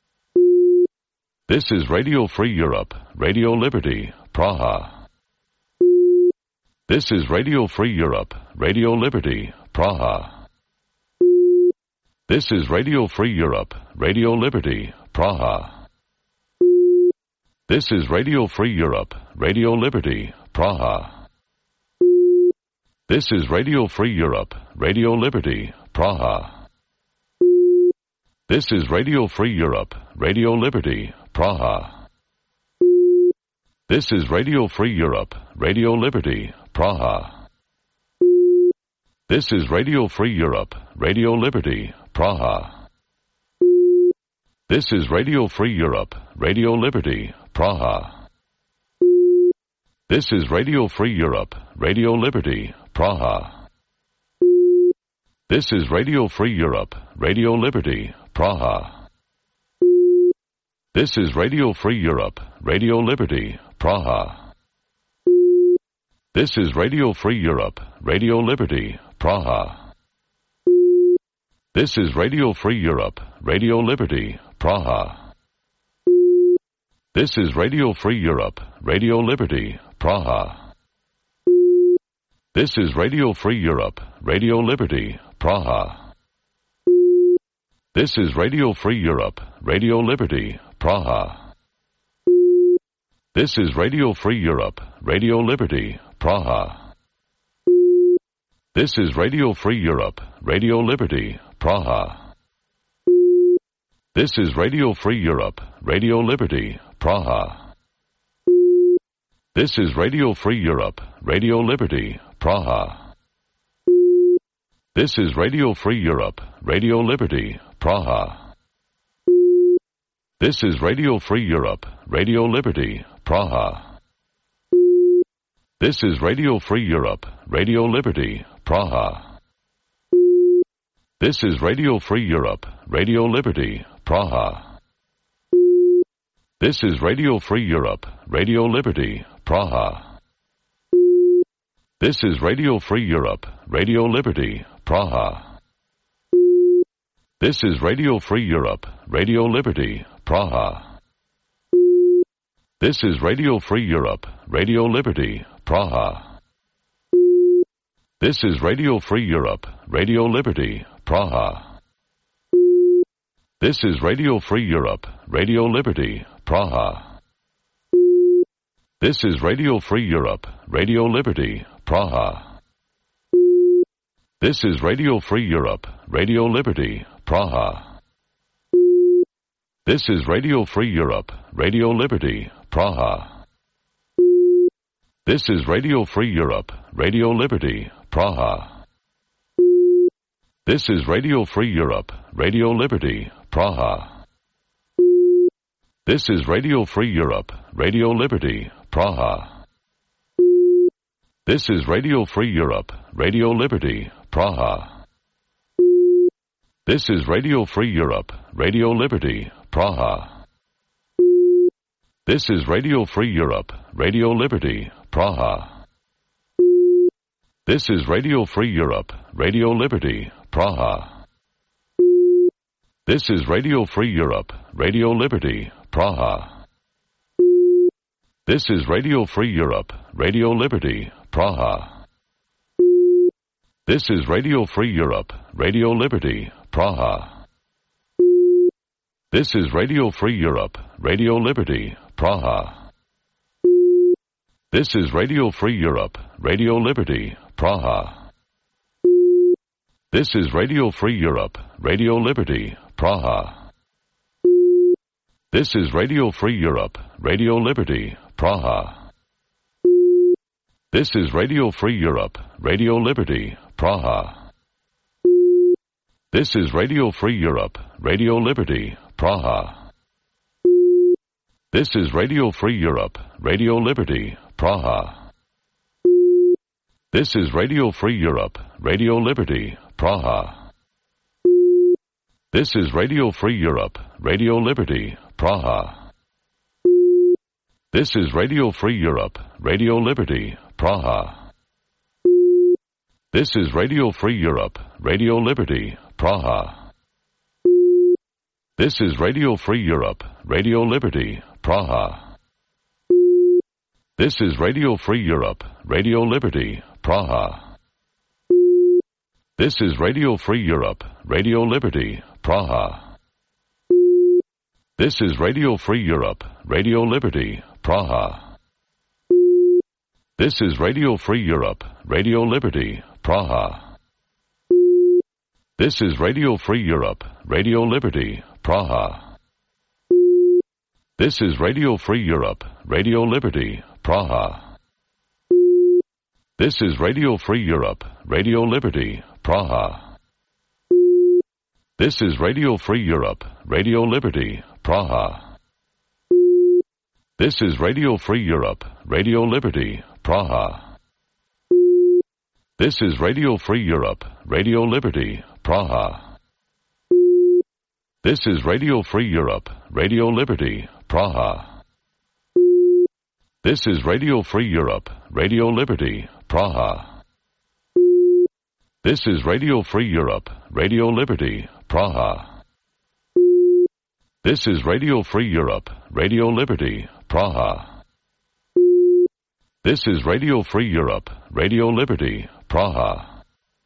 This is Radio Free Europe, Radio Liberty, Praha. This is Radio Free Europe, Radio Liberty, Praha. This is Radio Free Europe, Radio Liberty, Praha. This is Radio Free Europe, Radio Liberty, Praha. This is Radio Free Europe, Radio Liberty, Praha. This is Radio Free Europe, Radio Liberty, Praha. This is Radio Free Europe, Radio Liberty, Praha. This is Radio Free Europe, Radio Liberty, Praha. This is Radio Free Europe, Radio Liberty, Praha. This is Radio Free Europe, Radio Liberty, Praha. This is Radio Free Europe, Radio Liberty, Praha. This is Radio Free Europe, Radio Liberty, Praha. This is Radio Free Europe, Radio Liberty, Praha. This is Radio Free Europe, Radio Liberty, Praha. This is Radio Free Europe, Radio Liberty, Praha. This is Radio Free Europe, Radio Liberty, Praha. This is Radio Free Europe, Radio Liberty, Praha. This is Radio Free Europe, Radio Liberty, Praha. This is Radio Free Europe, Radio Liberty, Praha. This is Radio Free Europe, Radio Liberty, Praha. This is Radio Free Europe, Radio Liberty, Praha. This is Radio Free Europe, Radio Liberty, Praha. This is Radio Free Europe, Radio Liberty, Praha. This is Radio Free Europe, Radio Liberty, Praha. This is Radio Free Europe, Radio Liberty, Praha. This is Radio Free Europe, Radio Liberty, Praha. This is Radio Free Europe, Radio Liberty, Praha. This is Radio Free Europe, Radio Liberty, Praha. This is Radio Free Europe, Radio Liberty, Praha. This is Radio Free Europe, Radio Liberty, Praha. This is Radio Free Europe, Radio Liberty, Praha. This is Radio Free Europe, Radio Liberty, Praha. This is Radio Free Europe, Radio Liberty, Praha. This is Radio Free Europe, Radio Liberty, Praha. This is Radio Free Europe, Radio Liberty, Praha. This is Radio Free Europe, Radio Liberty, Praha. This is Radio Free Europe, Radio Liberty, Praha. This is Radio Free Europe, Radio Liberty, Praha. This is Radio Free Europe, Radio Liberty, Praha. This is Radio Free Europe, Radio Liberty, Praha. This is Radio Free Europe, Radio Liberty, Praha. This is Radio Free Europe, Radio Liberty, Praha. This is Radio Free Europe, Radio Liberty, Praha. This is Radio Free Europe, Radio Liberty, Praha. This is Radio Free Europe, Radio Liberty, Praha. This is Radio Free Europe, Radio Liberty, Praha. This is Radio Free Europe, Radio Liberty, Praha. This is Radio Free Europe, Radio Liberty, Praha. This is Radio Free Europe, Radio Liberty, Praha. This is Radio Free Europe, Radio Liberty, Praha. This is Radio Free Europe, Radio Liberty, Praha. This is Radio Free Europe, Radio Liberty, Praha. This is Radio Free Europe, Radio Liberty, Praha. This is Radio Free Europe, Radio Liberty, Praha. This is Radio Free Europe, Radio Liberty, Praha. This is Radio Free Europe, Radio Liberty, Praha. This is Radio Free Europe, Radio Liberty, Praha. This is Radio Free Europe, Radio Liberty, Praha. This is Radio Free Europe, Radio Liberty, Praha. This is Radio Free Europe, Radio Liberty, Praha. This is Radio Free Europe, Radio Liberty, Praha. This is Radio Free Europe, Radio Liberty, Praha. This is Radio Free Europe, Radio Liberty, Praha. This is Radio Free Europe, Radio Liberty, Praha. This is Radio Free Europe, Radio Liberty, Praha. This is Radio Free Europe, Radio Liberty, Praha. This is Radio Free Europe, Radio Liberty, Praha. This is Radio Free Europe, Radio Liberty, Praha. This is Radio Free Europe, Radio Liberty, Praha. This is Radio Free Europe, Radio Liberty, Praha. This is Radio Free Europe, Radio Liberty, Praha.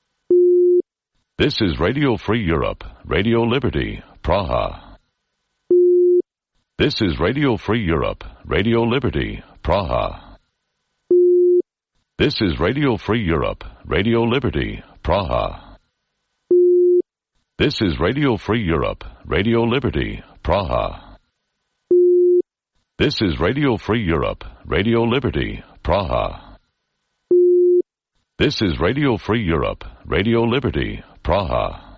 This is Radio Free Europe, Radio Liberty, Praha. This is Radio Free Europe, Radio Liberty, Praha. This is Radio Free Europe, Radio Liberty, Praha. This is Radio Free Europe, Radio Liberty, Praha. This is Radio Free Europe, Radio Liberty, Praha. This is Radio Free Europe, Radio Liberty, Praha.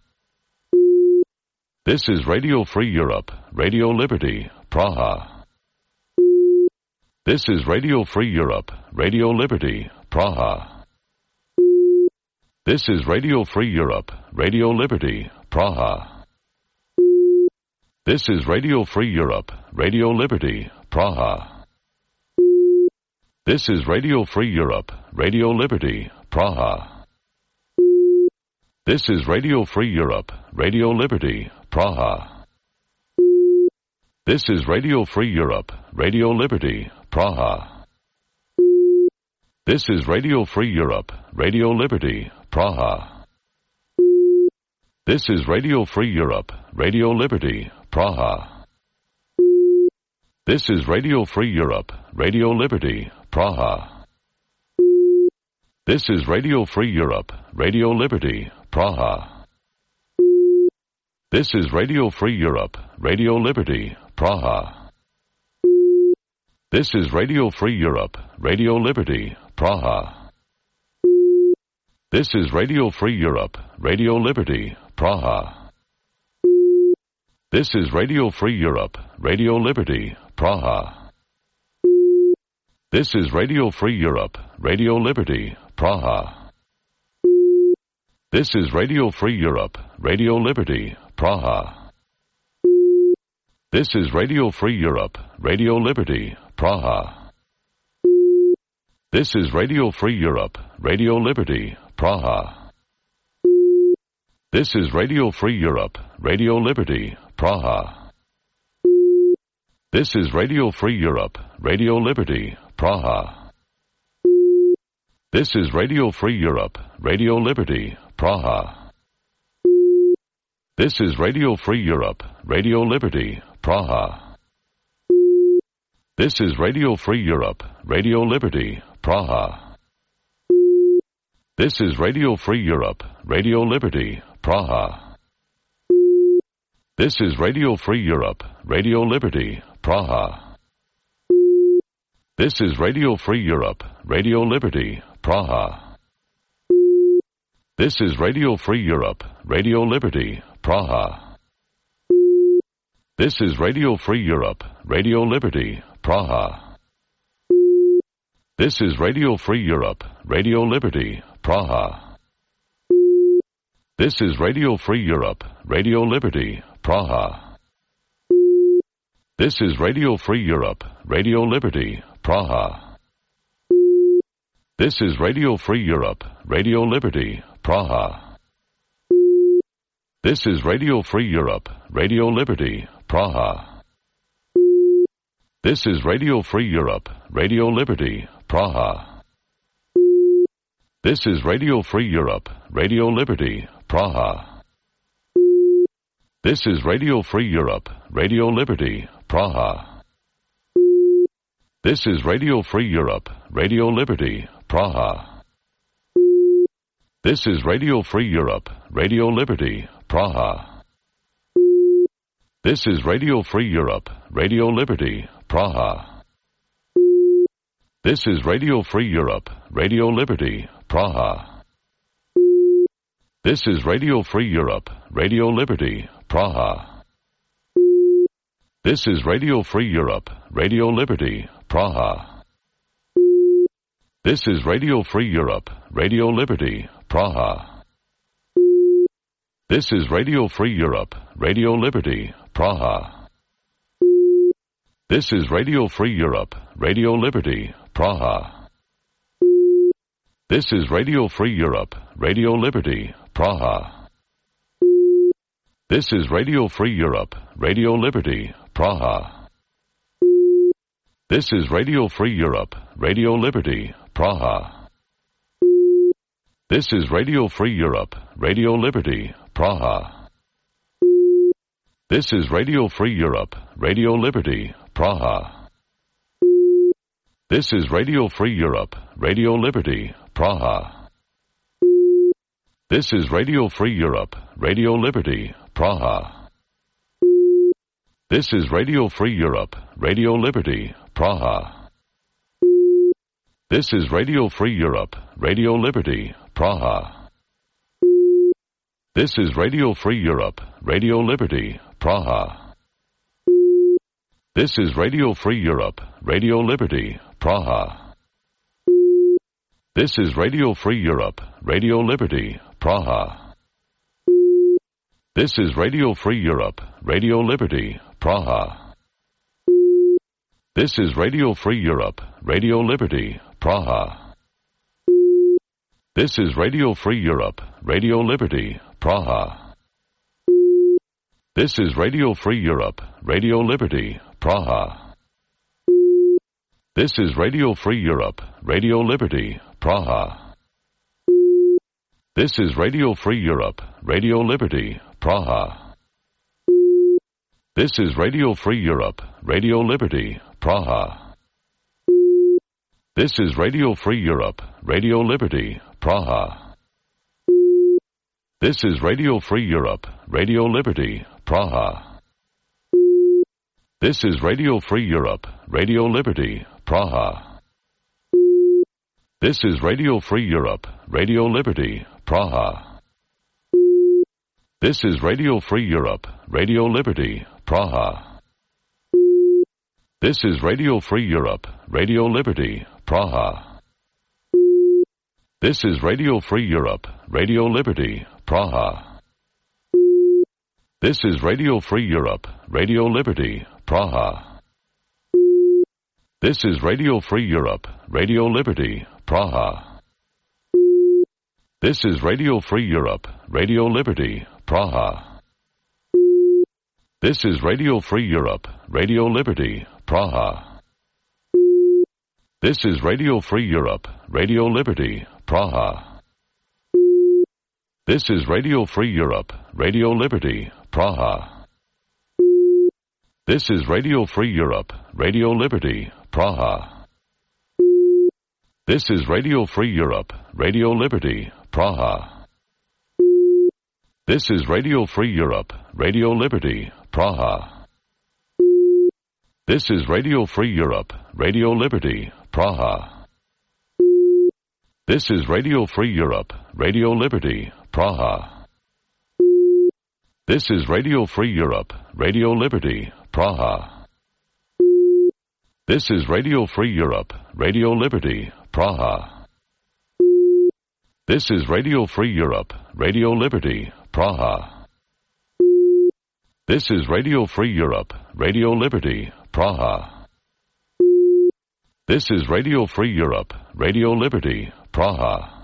This is Radio Free Europe, Radio Liberty, Praha. This is Radio Free Europe, Radio Liberty, Praha. This is Radio Free Europe, Radio Liberty, Praha. This is Radio Free Europe, Radio Liberty, Praha. This is Radio Free Europe, Radio Liberty, Praha. This is Radio Free Europe, Radio Liberty, Praha. This is Radio Free Europe, Radio Liberty, Praha. This is Radio Free Europe, Radio Liberty, Praha. This is Radio Free Europe, Radio Liberty, Praha. This is Radio Free Europe, Radio Liberty, Praha. This is Radio Free Europe, Radio Liberty, Praha. This is Radio Free Europe, Radio Liberty, Praha. This is Radio Free Europe, Radio Liberty, Praha. This is Radio Free Europe, Radio Liberty, Praha. This is Radio Free Europe, Radio Liberty, Praha. This is Radio Free Europe, Radio Liberty, Praha. This is Radio Free Europe, Radio Liberty, Praha. This is Radio Free Europe, Radio Liberty, Praha. This is Radio Free Europe, Radio Liberty, Praha. This is Radio Free Europe, Radio Liberty, Praha. This is Radio Free Europe, Radio Liberty, Praha. This is Radio Free Europe, Radio Liberty, Praha. This is Radio Free Europe, Radio Liberty, Praha. This is Radio Free Europe, Radio Liberty, Praha. This is Radio Free Europe, Radio Liberty, Praha. This is Radio Free Europe, Radio Liberty, Praha. This is Radio Free Europe, Radio Liberty, Praha. This is Radio Free Europe, Radio Liberty, Praha. This is Radio Free Europe, Radio Liberty, Praha. This is Radio Free Europe, Radio Liberty, Praha. This is Radio Free Europe, Radio Liberty, Praha. This is Radio Free Europe, Radio Liberty, Praha. This is Radio Free Europe, Radio Liberty, Praha. This is Radio Free Europe, Radio Liberty, Praha. This is Radio Free Europe, Radio Liberty, Praha. This is Radio Free Europe, Radio Liberty, Praha. This is Radio Free Europe, Radio Liberty, Praha. This is Radio Free Europe, Radio Liberty, Praha. This is Radio Free Europe, Radio Liberty, Praha. This is Radio Free Europe, Radio Liberty, Praha. This is Radio Free Europe, Radio Liberty, Praha. This is Radio Free Europe, Radio Liberty, Praha. This is Radio Free Europe, Radio Liberty, Praha. This is Radio Free Europe, Radio Liberty, Praha. This is Radio Free Europe, Radio Liberty, Praha. This is Radio Free Europe, Radio Liberty, Praha. This is Radio Free Europe, Radio Liberty, Praha. This is Radio Free Europe, Radio Liberty, Praha. This is Radio Free Europe, Radio Liberty, Praha. This is Radio Free Europe, Radio Liberty, Praha. This is Radio Free Europe, Radio Liberty, Praha. This is Radio Free Europe, Radio Liberty, Praha. This is Radio Free Europe, Radio Liberty, Praha. This is Radio Free Europe, Radio Liberty, Praha. This is Radio Free Europe, Radio Liberty, Praha. This is Radio Free Europe, Radio Liberty, Praha. This is Radio Free Europe, Radio Liberty, Praha. This is Radio Free Europe, Radio Liberty, Praha. This is Radio Free Europe, Radio Liberty, Praha. This is Radio Free Europe, Radio Liberty, Praha. This is Radio Free Europe, Radio Liberty, Praha. This is Radio Free Europe, Radio Liberty, Praha. This is Radio Free Europe, Radio Liberty, Praha. This is Radio Free Europe, Radio Liberty, Praha. This is Radio Free Europe, Radio Liberty, Praha. This is Radio Free Europe, Radio Liberty, Praha. This is Radio Free Europe, Radio Liberty, Praha. This is Radio Free Europe, Radio Liberty, Praha. This is Radio Free Europe, Radio Liberty, Praha. This is Radio Free Europe, Radio Liberty, Praha. This is Radio Free Europe, Radio Liberty, Praha. This is Radio Free Europe, Radio Liberty, Praha. This is Radio Free Europe, Radio Liberty, Praha. This is Radio Free Europe, Radio Liberty, Praha. This is Radio Free Europe, Radio Liberty, Praha. This is Radio Free Europe, Radio Liberty, Praha. This is Radio Free Europe, Radio Liberty, Praha. This is Radio Free Europe, Radio Liberty, Praha. This is Radio Free Europe, Radio Liberty, Praha. This is Radio Free Europe, Radio Liberty, Praha. This is Radio Free Europe, Radio Liberty, Praha. This is Radio Free Europe, Radio Liberty, Praha. This is Radio Free Europe, Radio Liberty, Praha. This is Radio Free Europe, Radio Liberty, Praha. This is Radio Free Europe, Radio Liberty, Praha. This is Radio Free Europe, Radio Liberty, Praha. This is Radio Free Europe, Radio Liberty, Praha. This is Radio Free Europe, Radio Liberty, Praha.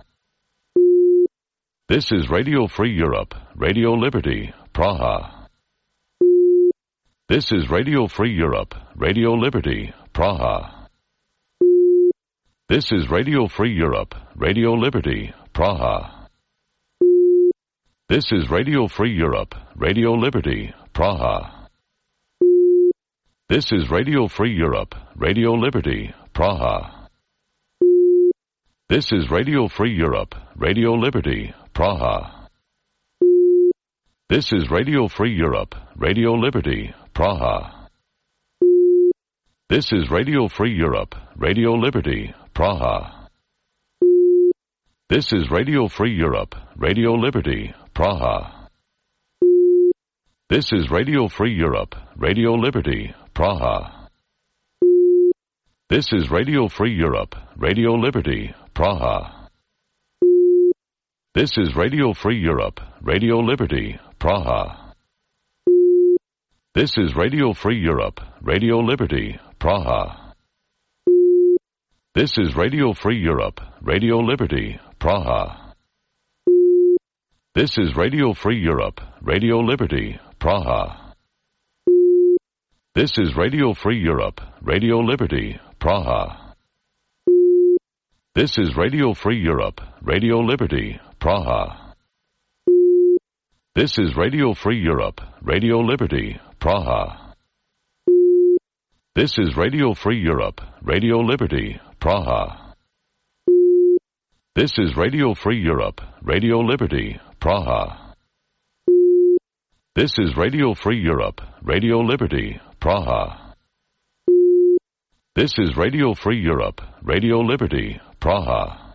This is Radio Free Europe, Radio Liberty, Praha. This is Radio Free Europe, Radio Liberty, Praha. This is Radio Free Europe, Radio Liberty, Praha. This is Radio Free Europe, Radio Liberty, Praha. This is Radio Free Europe, Radio Liberty, Praha. This is Radio Free Europe, Radio Liberty, Praha. This is Radio Free Europe, Radio Liberty, Praha. This is Radio Free Europe, Radio Liberty, Praha. This is Radio Free Europe, Radio Liberty, Praha. This is Radio Free Europe, Radio Liberty, Praha. This is Radio Free Europe, Radio Liberty, Praha. This is Radio Free Europe, Radio Liberty, Praha. This is Radio Free Europe, Radio Liberty, Praha. This is Radio Free Europe, Radio Liberty, Praha. This is Radio Free Europe, Radio Liberty, Praha. This is Radio Free Europe, Radio Liberty, Praha. This is Radio Free Europe, Radio Liberty, Praha. This is Radio Free Europe, Radio Liberty, Praha. This is Radio Free Europe, Radio Liberty, Praha. This is Radio Free Europe, Radio Liberty, Praha. This is Radio Free Europe, Radio Liberty, Praha. This is Radio Free Europe, Radio Liberty, Praha.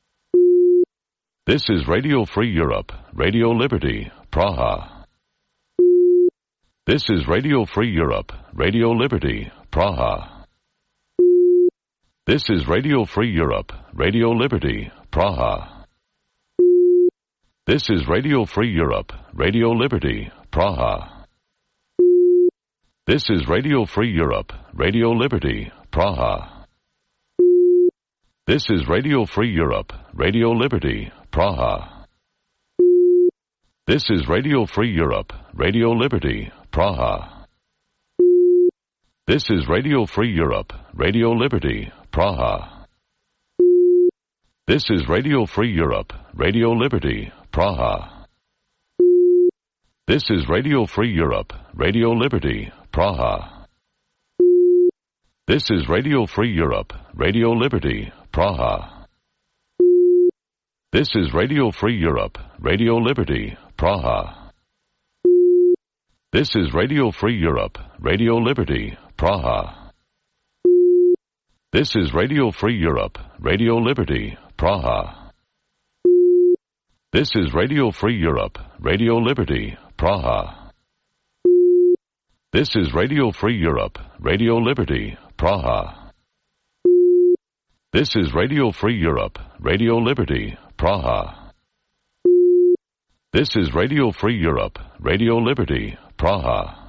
This is Radio Free Europe, Radio Liberty, Praha. This is Radio Free Europe, Radio Liberty, Praha. This is Radio Free Europe, Radio Liberty, Praha. This is Radio Free Europe, Radio Liberty, Praha. This is Radio Free Europe, Radio Liberty, Praha. This is Radio Free Europe, Radio Liberty, Praha. This is Radio Free Europe, Radio Liberty, Praha. This is Radio Free Europe, Radio Liberty, Praha. This is Radio Free Europe, Radio Liberty, Praha. This is Radio Free Europe, Radio Liberty, Praha. This is Radio Free Europe, Radio Liberty, Praha. This is Radio Free Europe, Radio Liberty, Praha. This is Radio Free Europe, Radio Liberty, Praha. This is Radio Free Europe, Radio Liberty, Praha. This is Radio Free Europe, Radio Liberty, Praha. This is Radio Free Europe, Radio Liberty, Praha. This is Radio Free Europe, Radio Liberty, Praha. This is Radio Free Europe, Radio Liberty, Praha.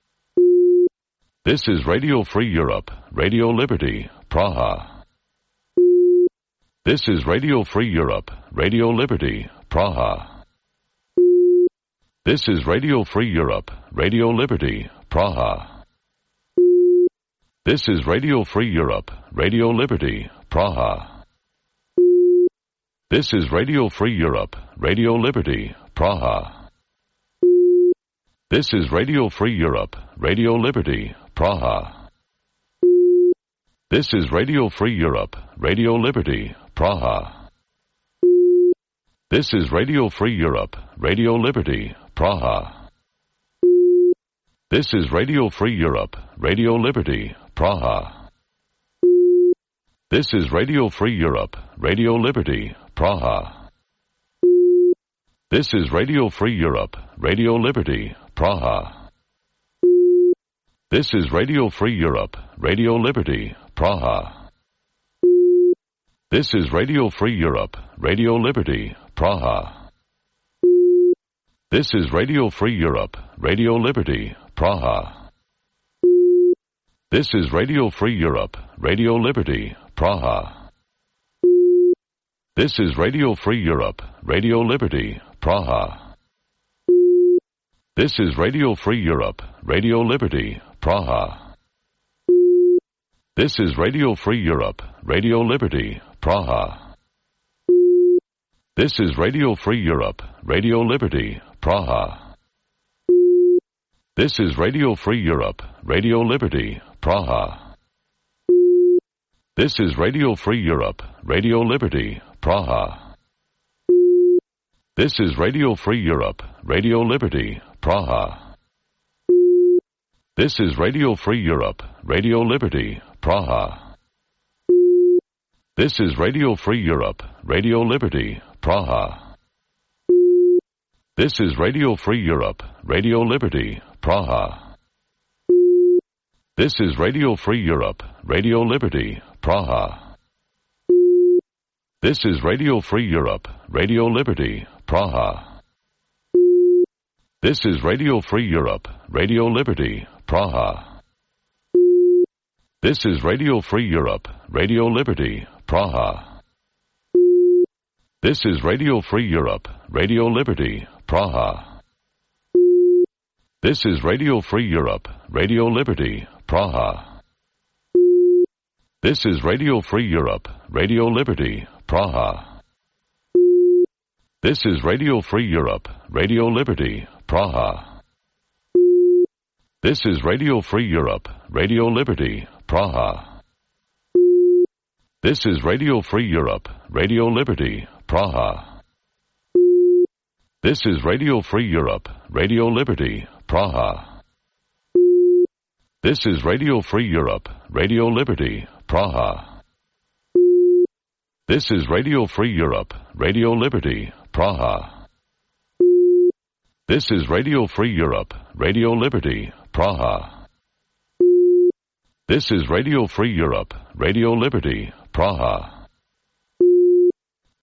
This is Radio Free Europe, Radio Liberty, Praha. This is Radio Free Europe, Radio Liberty, Praha. This is Radio Free Europe, Radio Liberty, Praha. This is Radio Free Europe, Radio Liberty, Praha. This is Radio Free Europe, Radio Liberty, Praha. This is Radio Free Europe, Radio Liberty, Praha. This is Radio Free Europe, Radio Liberty, Praha. This is Radio Free Europe, Radio Liberty, Praha. This is Radio Free Europe, Radio Liberty, Praha. This is Radio Free Europe, Radio Liberty, Praha. This is Radio Free Europe, Radio Liberty, Praha. This is Radio Free Europe, Radio Liberty, Praha. This is Radio Free Europe, Radio Liberty, Praha. This is Radio Free Europe, Radio Liberty, Praha. This is Radio Free Europe, Radio Liberty, Praha. This is Radio Free Europe, Radio Liberty, Praha. This is Radio Free Europe, Radio Liberty, Praha. This is Radio Free Europe, Radio Liberty, Praha. This is Radio Free Europe, Radio Liberty, Praha. This is Radio Free Europe, Radio Liberty, Praha. This is Radio Free Europe, Radio Liberty, Praha. This is Radio Free Europe, Radio Liberty, Praha. This is Radio Free Europe, Radio Liberty, Praha. This is Radio Free Europe, Radio Liberty, Praha. This is Radio Free Europe, Radio Liberty, Praha. This is Radio Free Europe, Radio Liberty, Praha. This is Radio Free Europe, Radio Liberty, Praha. This is Radio Free Europe, Radio Liberty, Praha. This is Radio Free Europe, Radio Liberty, Praha. This is Radio Free Europe, Radio Liberty, Praha. This is Radio Free Europe, Radio Liberty, Praha. This is Radio Free Europe, Radio Liberty, Praha. This is Radio Free Europe, Radio Liberty, Praha. This is Radio Free Europe, Radio Liberty, Praha. This is Radio Free Europe, Radio Liberty, Praha. This is Radio Free Europe, Radio Liberty, Praha. This is Radio Free Europe, Radio Liberty, Praha. This is Radio Free Europe, Radio Liberty, Praha. This is Radio Free Europe, Radio Liberty, Praha. This is Radio Free Europe, Radio Liberty, Praha.